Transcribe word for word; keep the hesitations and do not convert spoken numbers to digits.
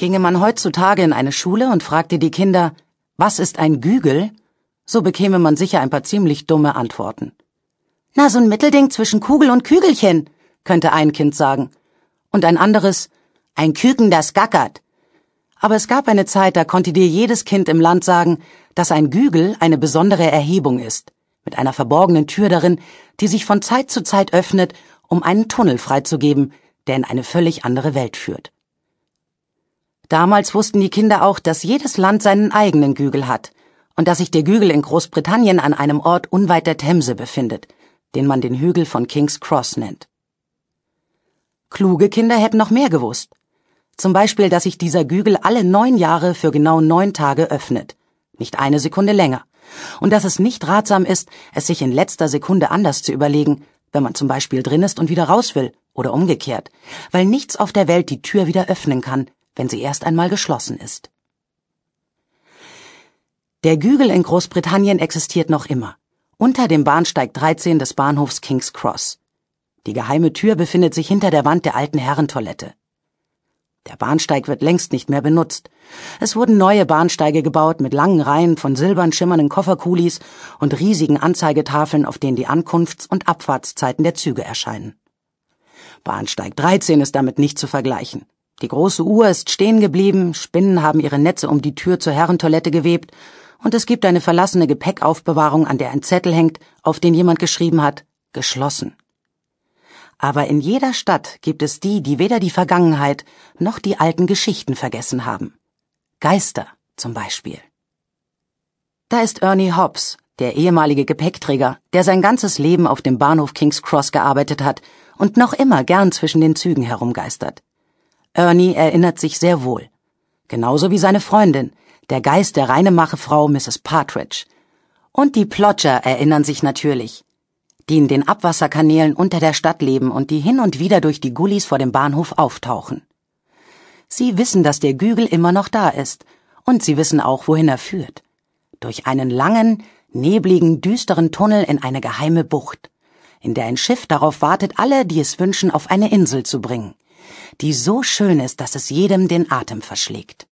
Ginge man heutzutage in eine Schule und fragte die Kinder, was ist ein Gügel? So bekäme man sicher ein paar ziemlich dumme Antworten. Na, so ein Mittelding zwischen Kugel und Kügelchen, könnte ein Kind sagen. Und ein anderes, ein Küken, das gackert. Aber es gab eine Zeit, da konnte dir jedes Kind im Land sagen, dass ein Gügel eine besondere Erhebung ist, mit einer verborgenen Tür darin, die sich von Zeit zu Zeit öffnet, um einen Tunnel freizugeben, der in eine völlig andere Welt führt. Damals wussten die Kinder auch, dass jedes Land seinen eigenen Gügel hat und dass sich der Gügel in Großbritannien an einem Ort unweit der Themse befindet, den man den Hügel von King's Cross nennt. Kluge Kinder hätten noch mehr gewusst. Zum Beispiel, dass sich dieser Gügel alle neun Jahre für genau neun Tage öffnet, nicht eine Sekunde länger, und dass es nicht ratsam ist, es sich in letzter Sekunde anders zu überlegen, wenn man zum Beispiel drin ist und wieder raus will, oder umgekehrt, weil nichts auf der Welt die Tür wieder öffnen kann, wenn sie erst einmal geschlossen ist. Der Gügel in Großbritannien existiert noch immer, unter dem Bahnsteig dreizehn des Bahnhofs King's Cross. Die geheime Tür befindet sich hinter der Wand der alten Herrentoilette. Der Bahnsteig wird längst nicht mehr benutzt. Es wurden neue Bahnsteige gebaut mit langen Reihen von silbern schimmernden Kofferkulis und riesigen Anzeigetafeln, auf denen die Ankunfts- und Abfahrtszeiten der Züge erscheinen. Bahnsteig dreizehn ist damit nicht zu vergleichen. Die große Uhr ist stehen geblieben, Spinnen haben ihre Netze um die Tür zur Herrentoilette gewebt und es gibt eine verlassene Gepäckaufbewahrung, an der ein Zettel hängt, auf den jemand geschrieben hat, geschlossen. Aber in jeder Stadt gibt es die, die weder die Vergangenheit noch die alten Geschichten vergessen haben. Geister zum Beispiel. Da ist Ernie Hobbs, der ehemalige Gepäckträger, der sein ganzes Leben auf dem Bahnhof King's Cross gearbeitet hat und noch immer gern zwischen den Zügen herumgeistert. Ernie erinnert sich sehr wohl. Genauso wie seine Freundin, der Geist der Reinemache-Frau Misses Partridge. Und die Plodger erinnern sich natürlich, die in den Abwasserkanälen unter der Stadt leben und die hin und wieder durch die Gullis vor dem Bahnhof auftauchen. Sie wissen, dass der Gügel immer noch da ist, und sie wissen auch, wohin er führt. Durch einen langen, nebligen, düsteren Tunnel in eine geheime Bucht, in der ein Schiff darauf wartet, alle, die es wünschen, auf eine Insel zu bringen, die so schön ist, dass es jedem den Atem verschlägt.